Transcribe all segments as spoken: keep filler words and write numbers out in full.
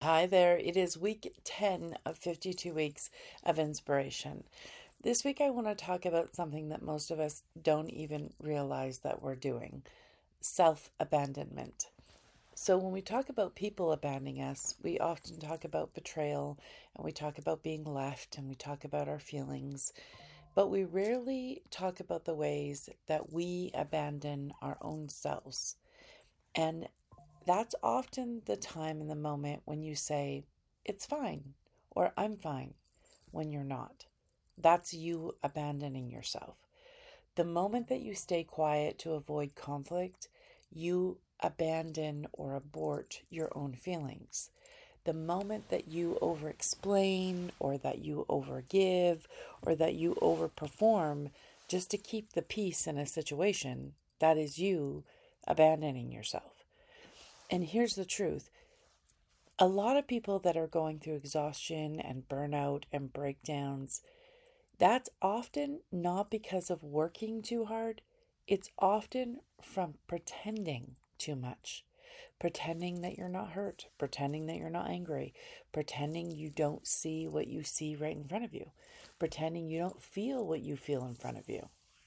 Hi there. It is week ten of fifty-two weeks of inspiration. This week, I want to talk about something that most of us don't even realize that we're doing: self abandonment. So, when we talk about people abandoning us, we often talk about betrayal and we talk about being left and we talk about our feelings, but we rarely talk about the ways that we abandon our own selves. And that's often the time in the moment when you say, it's fine, or I'm fine, when you're not. That's you abandoning yourself. The moment that you stay quiet to avoid conflict, you abandon or abort your own feelings. The moment that you over explain, or that you overgive, or that you overperform just to keep the peace in a situation, that is you abandoning yourself. And here's the truth: a lot of people that are going through exhaustion and burnout and breakdowns, that's often not because of working too hard. It's often from pretending too much. Pretending that you're not hurt, pretending that you're not angry, pretending you don't see what you see right in front of you, pretending you don't feel what you feel in front of you.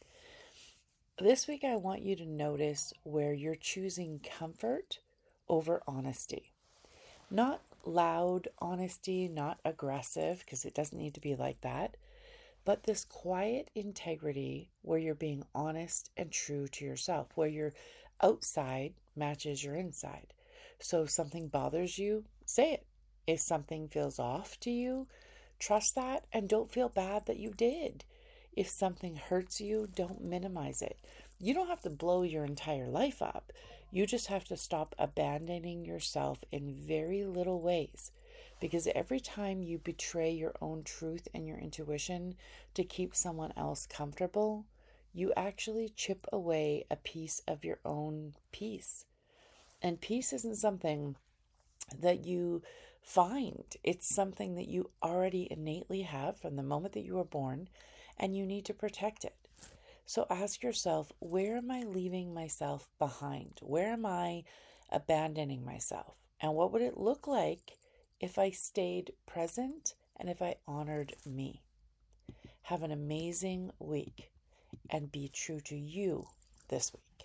This week, I want you to notice where you're choosing comfort over honesty. Not loud honesty, not aggressive, because it doesn't need to be like that, but this quiet integrity where you're being honest and true to yourself, where your outside matches your inside. So if something bothers you, say it. If something feels off to you, trust that and don't feel bad that you did. If something hurts you, don't minimize it. You don't have to blow your entire life up. You just have to stop abandoning yourself in very little ways. Because every time you betray your own truth and your intuition to keep someone else comfortable, you actually chip away a piece of your own peace. And peace isn't something that you find. It's something that you already innately have from the moment that you were born, and you need to protect it. So ask yourself, where am I leaving myself behind? Where am I abandoning myself? And what would it look like if I stayed present and if I honored me? Have an amazing week and be true to you this week.